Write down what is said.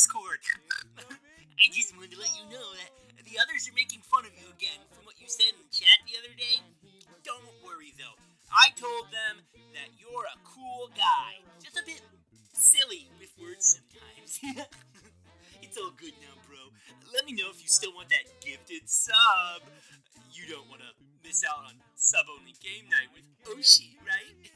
Discord. I just wanted to let you know that the others are making fun of you again from what you said in the chat the other day. Don't worry, though. I told them that you're a cool guy. Just a bit silly with words sometimes. It's all good now, bro. Let me know if you still want that gifted sub. You don't want to miss out on sub-only game night with Oshi, right?